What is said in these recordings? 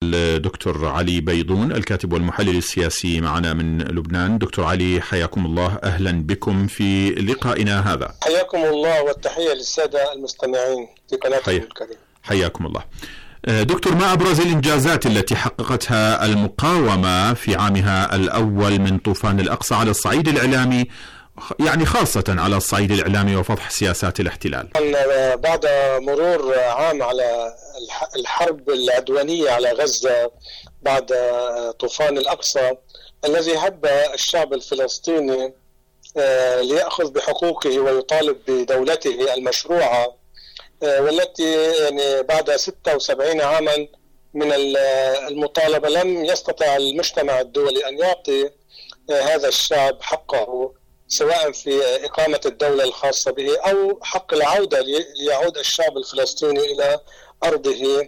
الدكتور علي بيضون الكاتب والمحلل السياسي معنا من لبنان. دكتور علي، حياكم الله، أهلا بكم في لقائنا هذا. حياكم الله، والتحية للسادة المستمعين في قناتكم الكريمة. حياكم الله. دكتور، ما أبرز الإنجازات التي حققتها المقاومة في عامها الأول من طوفان الأقصى على الصعيد الإعلامي، يعني خاصة على الصعيد الإعلامي وفضح سياسات الاحتلال؟ بعد مرور عام على الحرب العدوانية على غزة، بعد طوفان الأقصى الذي هب الشعب الفلسطيني ليأخذ بحقوقه ويطالب بدولته المشروعة، والتي يعني بعد 76 عاما من المطالبة لم يستطع المجتمع الدولي أن يعطي هذا الشعب حقه، سواء في إقامة الدولة الخاصة به أو حق العودة ليعود الشعب الفلسطيني إلى أرضه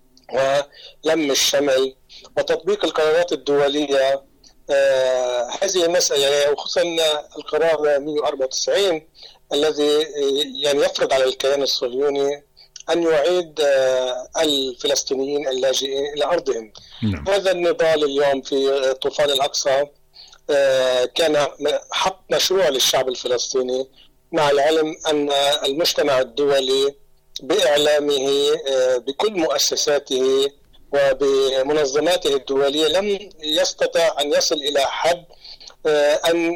ولم الشمل وتطبيق القرارات الدولية. هذه المسألة وخصوصا القرار 194 الذي يعني يفرض على الكيان الصهيوني أن يعيد الفلسطينيين اللاجئين إلى أرضهم. هذا النضال اليوم في طوفان الأقصى كان حق مشروع للشعب الفلسطيني، مع العلم أن المجتمع الدولي بإعلامه بكل مؤسساته وبمنظماته الدولية لم يستطع أن يصل إلى حد أن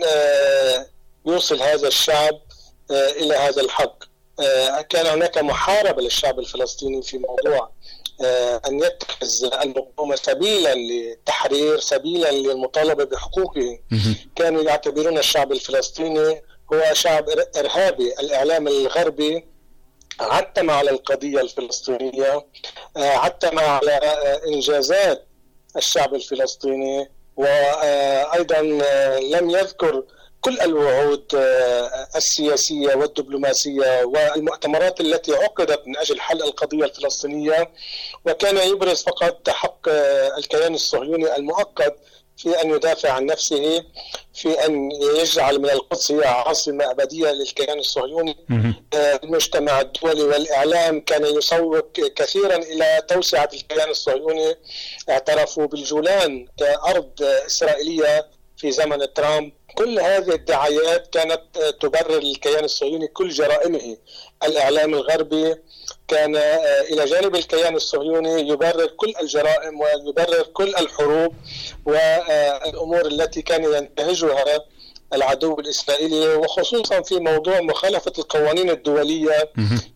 يوصل هذا الشعب إلى هذا الحق. كان هناك محاربة للشعب الفلسطيني في موضوع أن يتخذ المقاومة سبيلا للتحرير، سبيلا للمطالبة بحقوقه. كانوا يعتبرون الشعب الفلسطيني هو شعب إرهابي. الإعلام الغربي عتم على القضية الفلسطينية، عتم على إنجازات الشعب الفلسطيني، وأيضا لم يذكر كل الوعود السياسية والدبلوماسية والمؤتمرات التي عقدت من أجل حل القضية الفلسطينية، وكان يبرز فقط حق الكيان الصهيوني المؤقت في أن يدافع عن نفسه، في أن يجعل من القدس هي عاصمة أبدية للكيان الصهيوني. المجتمع الدولي والإعلام كان يسوق كثيرا إلى توسعة الكيان الصهيوني، اعترفوا بالجولان كأرض إسرائيلية في زمن ترامب. كل هذه الدعايات كانت تبرر الكيان الصهيوني كل جرائمه. الإعلام الغربي كان إلى جانب الكيان الصهيوني يبرر كل الجرائم ويبرر كل الحروب والأمور التي كان ينتهجها العدو الإسرائيلي، وخصوصا في موضوع مخالفة القوانين الدولية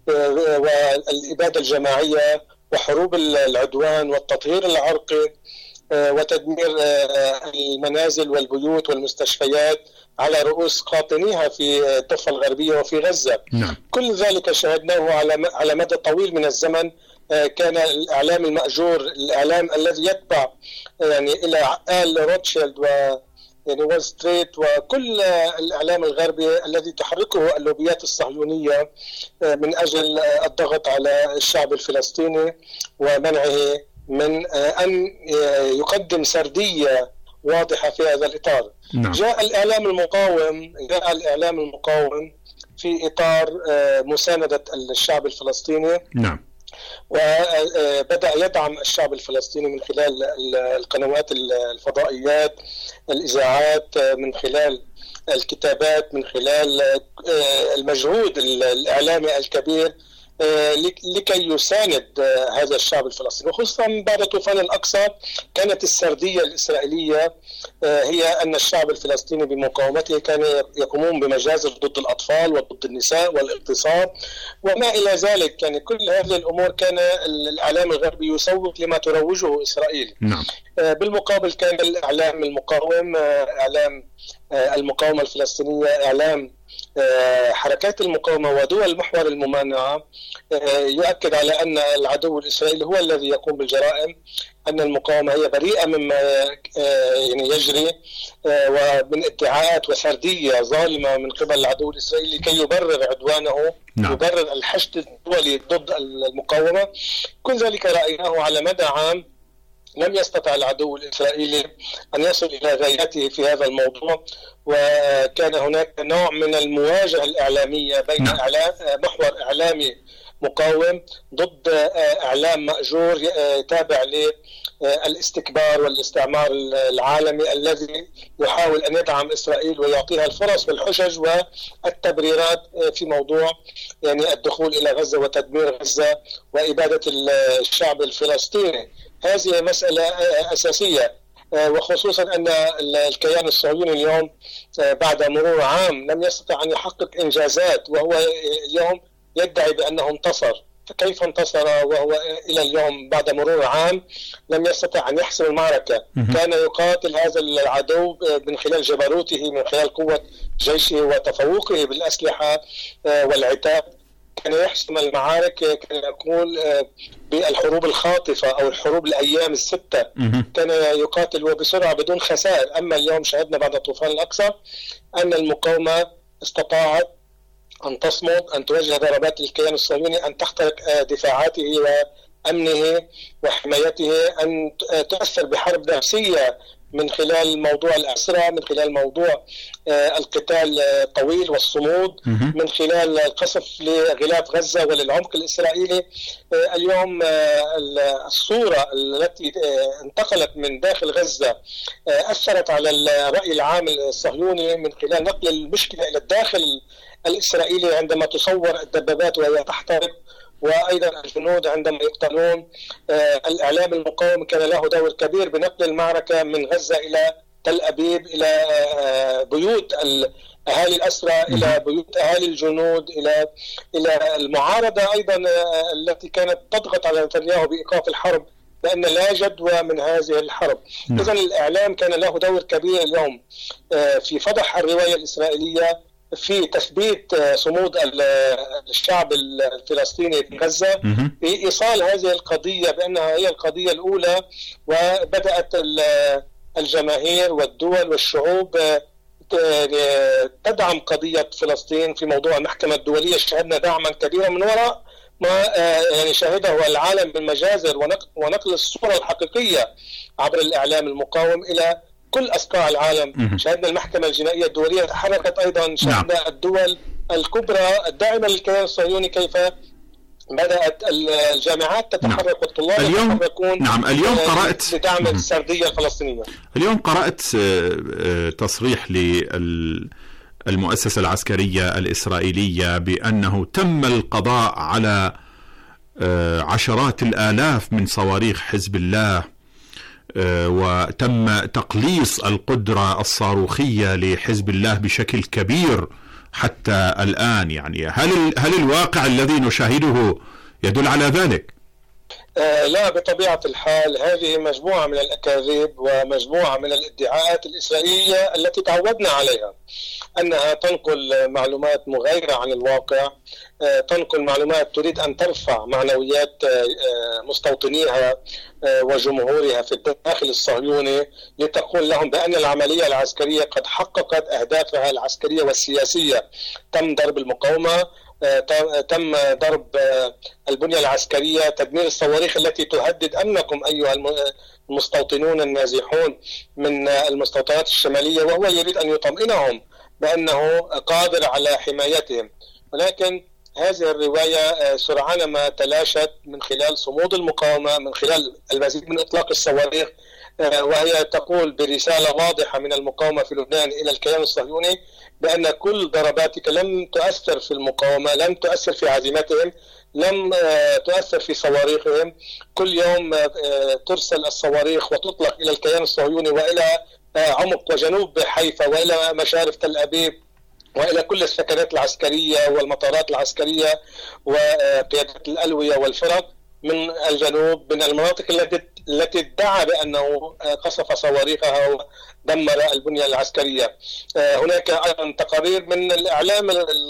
والإبادة الجماعية وحروب العدوان والتطهير العرقي وتدمير المنازل والبيوت والمستشفيات على رؤوس قاطنيها في الضفة الغربية وفي غزة. كل ذلك شاهدناه على مدى طويل من الزمن. كان الإعلام المأجور، الإعلام الذي يتبع يعني إلى آل روتشيلد يعني وول ستريت وكل الإعلام الغربي الذي تحركه اللوبيات الصهيونية من أجل الضغط على الشعب الفلسطيني ومنعه من أن يقدم سردية واضحة في هذا الإطار. جاء الإعلام المقاوم في إطار مساندة الشعب الفلسطيني. وبدأ يدعم الشعب الفلسطيني من خلال القنوات الفضائيات، الإذاعات، من خلال الكتابات، من خلال المجهود الإعلامي الكبير لكي يساند هذا الشعب الفلسطيني. وخصوصا بعد طوفان الأقصى كانت السردية الإسرائيلية هي أن الشعب الفلسطيني بمقاومته كان يقومون بمجازر ضد الأطفال وضد النساء والاغتصاب وما إلى ذلك. يعني كل هذه الأمور كان الإعلام الغربي يسوق لما تروجه إسرائيل. بالمقابل كان الإعلام المقاوم، إعلام المقاومة الفلسطينية، إعلام حركات المقاومة ودول محور الممانعة يؤكد على أن العدو الإسرائيلي هو الذي يقوم بالجرائم، أن المقاومة هي بريئة مما يعني يجري، ومن ادعاءات وسردية ظالمة من قبل العدو الإسرائيلي كي يبرر عدوانه، يبرر الحشد الدولي ضد المقاومة. كل ذلك رأيناه على مدى عام. لم يستطع العدو الإسرائيلي أن يصل إلى غايته في هذا الموضوع، وكان هناك نوع من المواجهة الإعلامية بين محور إعلامي مقاوم ضد إعلام مأجور تابع الاستكبار والاستعمار العالمي الذي يحاول أن يدعم إسرائيل ويعطيها الفرص والحجج والتبريرات في موضوع يعني الدخول إلى غزة وتدمير غزة وإبادة الشعب الفلسطيني. هذه مسألة أساسية، وخصوصا أن الكيان الصهيوني اليوم بعد مرور عام لم يستطع أن يحقق إنجازات، وهو اليوم يدعي بأنه انتصر. فكيف انتصر وهو إلى اليوم بعد مرور عام لم يستطع أن يحسم المعركة؟ كان يقاتل هذا العدو من خلال جبروته، من خلال قوة جيشه وتفوقه بالأسلحة والعتاد. كان يحسم المعارك، كان يقول بالحروب الخاطفة أو الحروب الأيام الستة، كان يقاتل وبسرعة بدون خسائر. أما اليوم شهدنا بعد طوفان الأقصى أن المقاومة استطاعت أن تصمد، أن توجه ضربات للكيان الصهيوني، أن تخترق دفاعاته وأمنه وحمايته، أن تؤثر بحرب نفسية من خلال موضوع الأسرى، من خلال موضوع القتال الطويل والصمود، من خلال القصف لغلاف غزة وللعمق الإسرائيلي. اليوم الصورة التي انتقلت من داخل غزة أثرت على الرأي العام الصهيوني من خلال نقل المشكلة إلى الداخل الإسرائيلي، عندما تصور الدبابات وهي تحترق، وأيضا الجنود عندما يقتلون. الإعلام المقاوم كان له دور كبير بنقل المعركة من غزة إلى تل أبيب، إلى بيوت أهالي الأسرى، إلى بيوت أهالي الجنود، إلى المعارضة أيضا التي كانت تضغط على نتنياهو بإيقاف الحرب، لأن لا جدوى من هذه الحرب. إذن الإعلام كان له دور كبير اليوم في فضح الرواية الإسرائيلية، في تثبيت صمود الشعب الفلسطيني في غزة، في إيصال هذه القضية بأنها هي القضية الأولى. وبدأت الجماهير والدول والشعوب تدعم قضية فلسطين في موضوع المحكمة الدولية. شهدنا دعما كبيرا من وراء ما يعني شهده العالم بالمجازر ونقل الصورة الحقيقية عبر الإعلام المقاوم إلى كل أصقاع العالم. شهدنا المحكمة الجنائية الدولية تحركت أيضا، شهدنا الدول الكبرى الداعمة للكيان الصهيوني كيف بدأت الجامعات تتحرك والطلاب يتحركون. اليوم قرأت لدعم السردية الفلسطينية. اليوم قرأت تصريح للمؤسسة العسكرية الإسرائيلية بأنه تم القضاء على عشرات الآلاف من صواريخ حزب الله، وتم تقليص القدرة الصاروخية لحزب الله بشكل كبير حتى الآن. يعني هل الواقع الذي نشاهده يدل على ذلك؟ لا، بطبيعة الحال هذه مجموعة من الأكاذيب ومجموعة من الادعاءات الإسرائيلية التي تعودنا عليها، أنها تنقل معلومات مغايرة عن الواقع، تنقل معلومات تريد أن ترفع معنويات مستوطنيها وجمهورها في الداخل الصهيوني، لتقول لهم بأن العملية العسكرية قد حققت أهدافها العسكرية والسياسية. تم ضرب المقاومة، تم ضرب البنية العسكرية، تدمير الصواريخ التي تهدد أمنكم أيها المستوطنون النازحون من المستوطنات الشمالية، وهو يريد أن يطمئنهم بأنه قادر على حمايتهم. ولكن هذه الرواية سرعان ما تلاشت من خلال صمود المقاومة، من خلال المزيد من إطلاق الصواريخ، وهي تقول برسالة واضحة من المقاومة في لبنان إلى الكيان الصهيوني بأن كل ضرباتك لم تؤثر في المقاومة، لم تؤثر في عزيمتهم، لم تؤثر في صواريخهم. كل يوم ترسل الصواريخ وتطلق إلى الكيان الصهيوني وإلى عمق وجنوب حيفا وإلى مشارف تل أبيب وإلى كل السكنات العسكرية والمطارات العسكرية وقيادات الألوية والفرق من الجنوب، من المناطق التي ادعى بأنه قصف صواريخها ودمر البنية العسكرية. هناك أيضا تقارير من الإعلام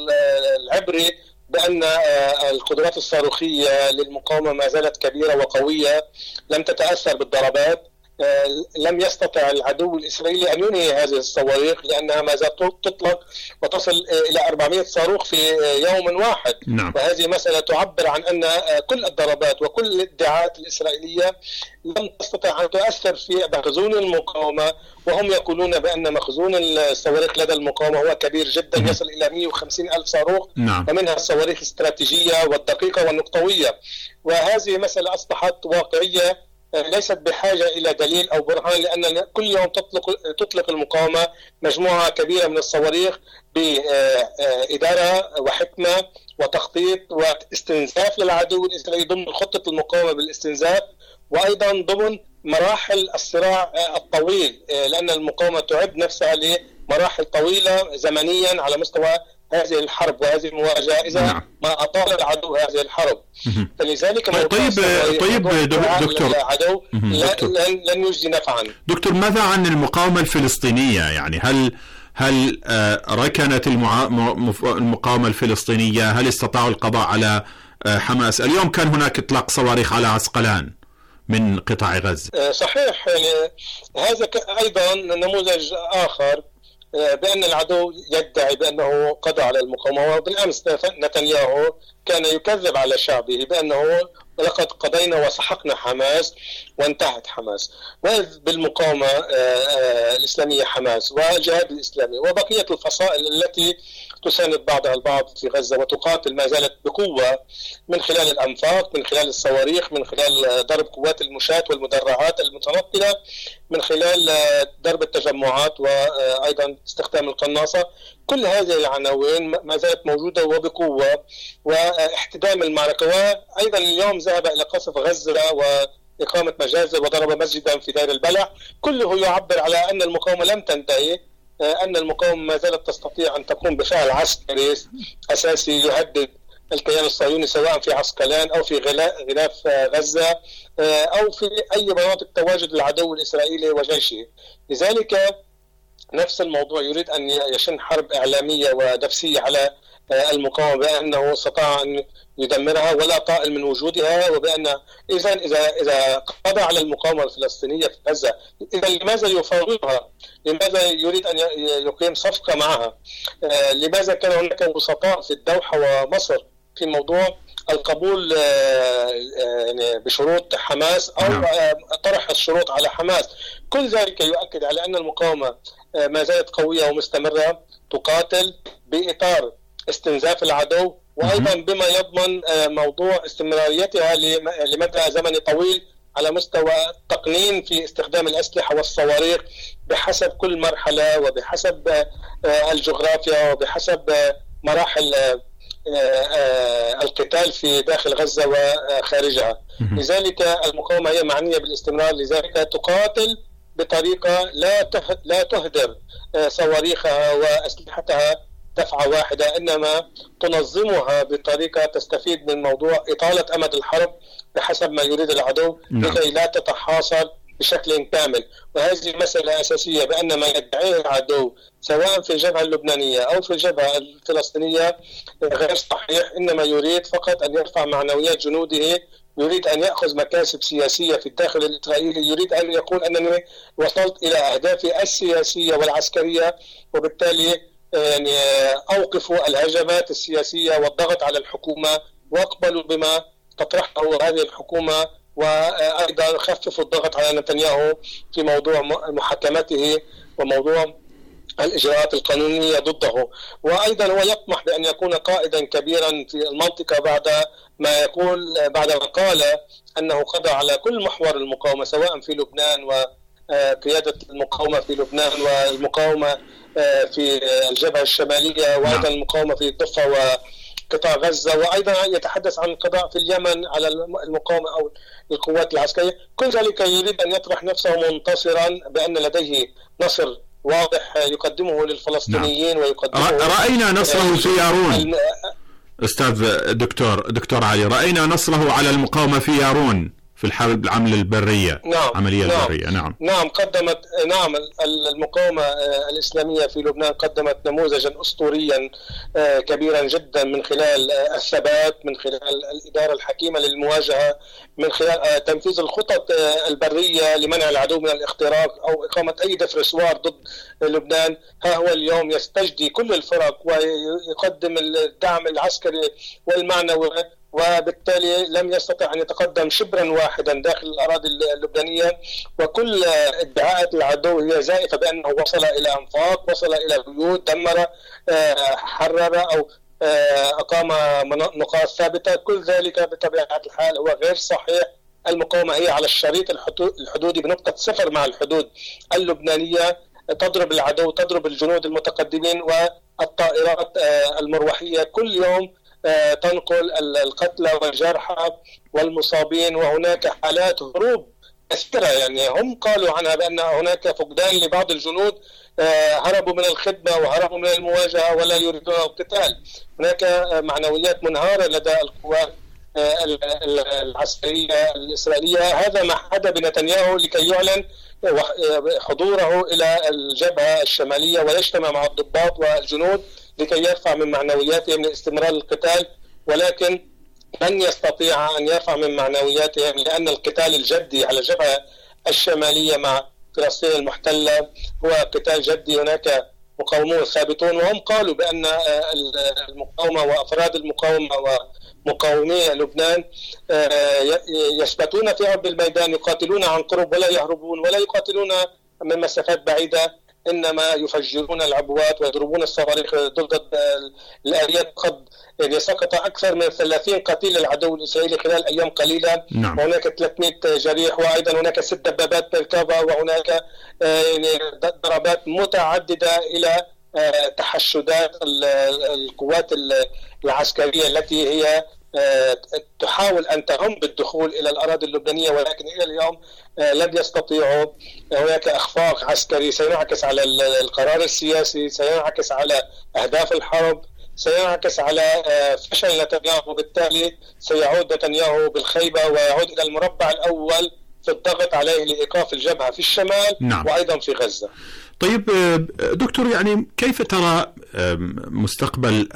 العبري بأن القدرات الصاروخية للمقاومة ما زالت كبيرة وقوية، لم تتأثر بالضربات. لم يستطع العدو الإسرائيلي أن ينهي هذه الصواريخ لأنها ما زالت تطلق وتصل إلى 400 صاروخ في يوم واحد. وهذه مسألة تعبر عن أن كل الضربات وكل الادعاءات الإسرائيلية لم تستطع أن تؤثر في مخزون المقاومة، وهم يقولون بأن مخزون الصواريخ لدى المقاومة هو كبير جدا، يصل إلى 150 ألف صاروخ، ومنها الصواريخ الاستراتيجية والدقيقة والنقطوية. وهذه مسألة أصبحت واقعية ليست بحاجة إلى دليل أو برهان، لأن كل يوم تطلق المقاومة مجموعة كبيرة من الصواريخ بإدارة وحكمة وتخطيط واستنزاف للعدو الإسرائيلي ضمن خطة المقاومة بالاستنزاف، وأيضا ضمن مراحل الصراع الطويل، لأن المقاومة تعد نفسها لمراحل طويلة زمنيا على مستوى هذه الحرب وهذه المواجهة إذا ما أطال العدو هذه الحرب. فلذلك طيب دكتور العدو لن يجدي نفعا. دكتور، ماذا عن المقاومة الفلسطينية؟ يعني هل ركنت المقاومة الفلسطينية؟ هل استطاعوا القضاء على حماس؟ اليوم كان هناك إطلاق صواريخ على عسقلان من قطاع غزة. صحيح، يعني هذا أيضا نموذج آخر بأن العدو يدعي بأنه قضى على المقاومة. وبالأمس نتنياهو كان يكذب على شعبه بأنه لقد قضينا وسحقنا حماس وانتهت حماس، وإذ بالمقاومة الإسلامية حماس والجهاد الإسلامي وبقية الفصائل التي تساند بعضها البعض في غزة وتقاتل ما زالت بقوة من خلال الأنفاق، من خلال الصواريخ، من خلال ضرب قوات المشاة والمدرعات المتنقلة، من خلال ضرب التجمعات وأيضا استخدام القناصة. كل هذه العناوين ما زالت موجودة وبقوة واحتدام المعركة. وأيضا اليوم ذهب إلى قصف غزة وإقامة مجازر وضرب مسجدا في دير البلح. كله يعبر على أن المقاومة لم تنتهي، أن المقاومة ما زالت تستطيع أن تقوم بفعل عسكري أساسي يهدد الكيان الصهيوني سواء في عسقلان أو في غلاف غزة أو في أي مناطق تواجد العدو الإسرائيلي وجيشه. لذلك نفس الموضوع يريد أن يشن حرب إعلامية ونفسية على المقاومة بأنه استطاع أن يدمرها ولا طائل من وجودها، وبأن إذا قضى على المقاومة الفلسطينية في غزة إذا لماذا يفاوضها؟ لماذا يريد أن يقيم صفقة معها؟ لماذا كان هناك وسطاء في الدوحة ومصر في موضوع القبول بشروط حماس أو طرح الشروط على حماس؟ كل ذلك يؤكد على أن المقاومة ما زالت قوية ومستمرة تقاتل بإطار استنزاف العدو، وأيضا بما يضمن موضوع استمراريتها لمدى زمني طويل على مستوى التقنين في استخدام الأسلحة والصواريخ بحسب كل مرحلة وبحسب الجغرافيا وبحسب مراحل القتال في داخل غزة وخارجها. لذلك المقاومة هي معنية بالاستمرار، لذلك تقاتل بطريقة لا تهدر صواريخها وأسلحتها دفعة واحدة، إنما تنظمها بطريقة تستفيد من موضوع إطالة أمد الحرب بحسب ما يريد العدو لكي لا تتحاصر بشكل كامل. وهذه مسألة أساسية بأن ما يدعيه العدو سواء في الجبهة اللبنانية أو في الجبهة الفلسطينية غير صحيح، إنما يريد فقط أن يرفع معنويات جنوده، يريد أن يأخذ مكاسب سياسية في الداخل الإسرائيلي، يريد أن يقول أنني وصلت إلى أهدافي السياسية والعسكرية، وبالتالي يعني أوقفوا الهجمات السياسية والضغط على الحكومة واقبلوا بما تطرحه هذه الحكومة، وأيضا خففوا الضغط على نتنياهو في موضوع محاكمته وموضوع الإجراءات القانونية ضده. وأيضا هو يطمح بأن يكون قائدا كبيرا في المنطقة بعد ما قال أنه قضى على كل محور المقاومة سواء في لبنان وقيادة المقاومة في لبنان والمقاومة في الجبهة الشمالية وأيضا المقاومة في الضفة وقطاع غزة، وأيضا يتحدث عن القضاء في اليمن على المقاومة أو القوات العسكرية. كل ذلك يريد أن يطرح نفسه منتصرا بأن لديه نصر واضح يقدمه للفلسطينيين ويقدمه. رأينا نصره في يارون أستاذ دكتور علي، رأينا نصره على المقاومة في يارون في الحرب العمل البرية. عملية البرية. قدمت المقاومة الإسلامية في لبنان قدمت نموذجا أسطوريا كبيرا جدا من خلال الثبات، من خلال الإدارة الحكيمة للمواجهة، من خلال تنفيذ الخطط البرية لمنع العدو من الاختراق أو إقامة أي دفرسوار ضد لبنان. ها هو اليوم يستجدي كل الفرق ويقدم الدعم العسكري والمعنوي، وبالتالي لم يستطع أن يتقدم شبرا واحدا داخل الأراضي اللبنانية. وكل ادعاءات العدو هي زائفة بأنه وصل إلى أنفاق، وصل إلى بيوت، دمر، حرر أو أقام نقاط ثابتة. كل ذلك بطبيعة الحال هو غير صحيح المقاومة هي على الشريط الحدودي بنقطة صفر مع الحدود اللبنانية، تضرب العدو، تضرب الجنود المتقدمين والطائرات المروحية، كل يوم تنقل القتلى والجرحى والمصابين، وهناك حالات هروب كثيرة. يعني هم قالوا عنها بأن هناك فقدان لبعض الجنود، هربوا من الخدمة وهربوا من المواجهة ولا يريدون القتال. هناك معنويات منهارة لدى القوات العسكرية الإسرائيلية. هذا ما حدث بنتنياهو لكي يعلن حضوره إلى الجبهة الشمالية ويجتمع مع الضباط والجنود لكي يرفع من معنوياتهم لاستمرار القتال، ولكن لن يستطيع أن يرفع من معنوياتهم لأن القتال الجدي على الجبهة الشمالية مع فلسطين المحتلة هو قتال جدي. هناك مقاومون ثابتون، وهم قالوا بأن المقاومة وأفراد المقاومة ومقاومي لبنان يثبتون في أرض الميدان، يقاتلون عن قرب ولا يهربون ولا يقاتلون من مسافات بعيدة، إنما يفجرون العبوات ويضربون الصواريخ ضد الآليات. قد يعني سقط أكثر من 30 قتيل للعدو الإسرائيلي خلال أيام قليلة. نعم. وهناك 300 جريح، وأيضا هناك 6 دبابات ميركافا، وهناك يعني ضربات متعددة إلى تحشدات القوات العسكرية التي هي تحاول أن تهم بالدخول إلى الأراضي اللبنانية، ولكن إلى اليوم لم يستطيعوا. هناك إخفاق عسكري سينعكس على القرار السياسي، سينعكس على أهداف الحرب، سينعكس على فشل نتنياهو، وبالتالي سيعود نتنياهو بالخيبة ويعود إلى المربع الأول في الضغط عليه لإيقاف الجبهة في الشمال. نعم. وأيضا في غزة. طيب دكتور، يعني كيف ترى مستقبل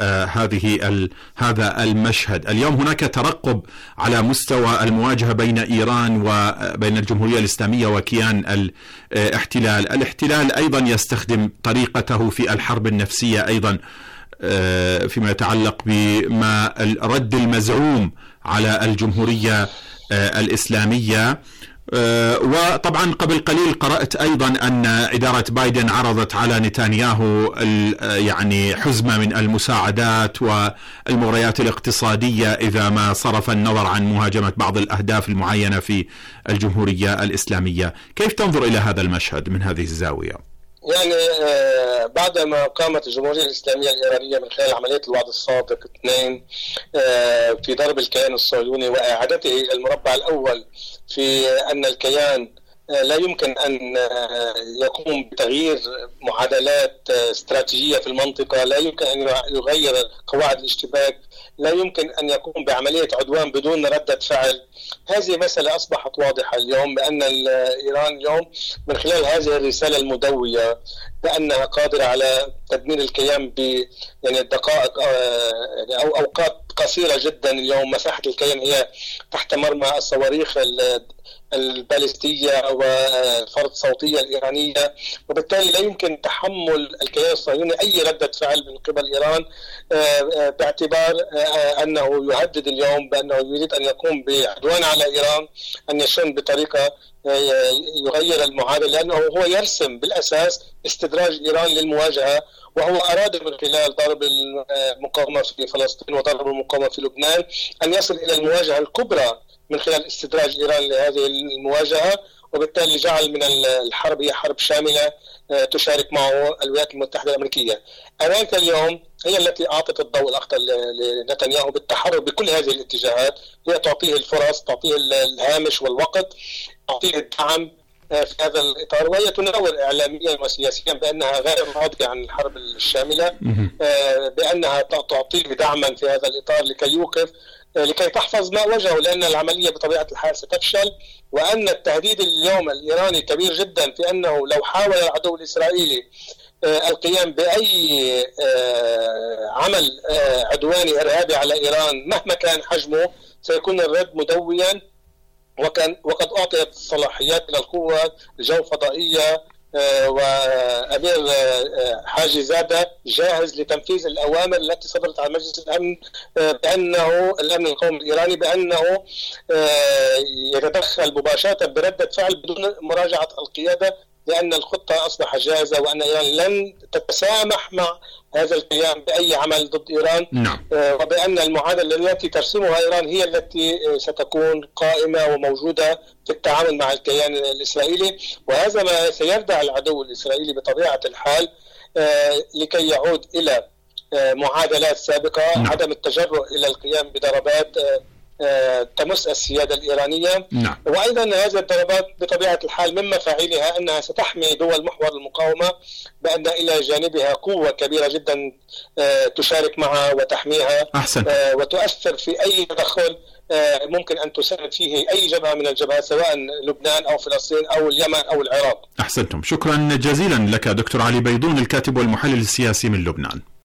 هذا المشهد؟ اليوم هناك ترقب على مستوى المواجهة بين إيران وبين الجمهورية الإسلامية وكيان الاحتلال أيضا يستخدم طريقته في الحرب النفسية أيضا فيما يتعلق بما الرد المزعوم على الجمهورية الإسلامية. وطبعا قبل قليل قرأت أيضا أن إدارة بايدن عرضت على نتنياهو يعني حزمة من المساعدات والمغريات الاقتصادية إذا ما صرف النظر عن مهاجمة بعض الأهداف المعينة في الجمهورية الإسلامية. كيف تنظر إلى هذا المشهد من هذه الزاوية؟ يعني بعدما قامت الجمهورية الإسلامية الإيرانية من خلال عملية الوعد الصادق 2 في ضرب الكيان الصهيوني وإعادته إلى المربع الأول، في أن الكيان لا يمكن أن يقوم بتغيير معادلات استراتيجية في المنطقة، لا يمكن أن يغير قواعد الاشتباك، لا يمكن أن يقوم بعملية عدوان بدون ردة فعل. هذه مسألة أصبحت واضحة اليوم، بأن إيران اليوم من خلال هذه الرسالة المدوية بأنها قادرة على تدمير الكيان يعني الدقائق أو أوقات قصيرة جدا. اليوم مساحة الكيان هي تحت مرمى الصواريخ البالستية والفرد الصوتية الإيرانية، وبالتالي لا يمكن تحمل الكيان الصهيوني أي ردة فعل من قبل إيران، باعتبار أنه يهدد اليوم بأنه يريد أن يقوم بعدوان على إيران، أن يشن بطريقة يغير المعادلة، لأنه هو يرسم بالأساس استدراج إيران للمواجهة، وهو أراد من خلال ضرب المقاومة في فلسطين وضرب المقاومة في لبنان أن يصل إلى المواجهة الكبرى من خلال استدراج إيران لهذه المواجهة، وبالتالي جعل من الحرب هي حرب شاملة تشارك معه الولايات المتحدة الأمريكية. أمريكا اليوم هي التي أعطت الضوء الأخضر لنتنياهو بالتحرك بكل هذه الاتجاهات، هي تعطيه الفرص، تعطيه الهامش والوقت، تعطيه الدعم في هذا الإطار، وهي تناور إعلاميا وسياسيا بأنها غير راضية عن الحرب الشاملة، بأنها تعطيه دعما في هذا الإطار لكي يوقف، لكي تحفظ ما وجهه، لأن العملية بطبيعة الحال ستفشل، وأن التهديد اليوم الإيراني كبير جدا في أنه لو حاول العدو الإسرائيلي القيام بأي عمل عدواني إرهابي على إيران مهما كان حجمه سيكون الرد مدويا. وقد أعطيت الصلاحيات للقوة الجو فضائية، وأمير حاجي زادة جاهز لتنفيذ الأوامر التي صدرت عن مجلس الأمن بأنه الأمن القومي الإيراني بأنه يتدخل مباشرة بردة فعل بدون مراجعة القيادة لأن الخطة أصبح جاهزة، وأن إيران لن تتسامح مع هذا القيام بأي عمل ضد إيران. نعم. وبأن المعادلة التي ترسمها إيران هي التي ستكون قائمة وموجودة في التعامل مع الكيان الإسرائيلي، وهذا ما سيردع العدو الإسرائيلي بطبيعة الحال لكي يعود إلى معادلات سابقة. نعم. عدم التجرؤ إلى القيام بضربات تمس السيادة الإيرانية. نعم. وأيضا هذه الضربات بطبيعة الحال من مفاعيلها أنها ستحمي دول محور المقاومة، بأن إلى جانبها قوة كبيرة جدا تشارك معها وتحميها. أحسن. وتؤثر في أي تدخل ممكن أن تساند فيه أي جبهة من الجبهات، سواء لبنان أو فلسطين أو اليمن أو العراق. أحسنتم، شكرا جزيلا لك دكتور علي بيضون، الكاتب والمحلل السياسي من لبنان.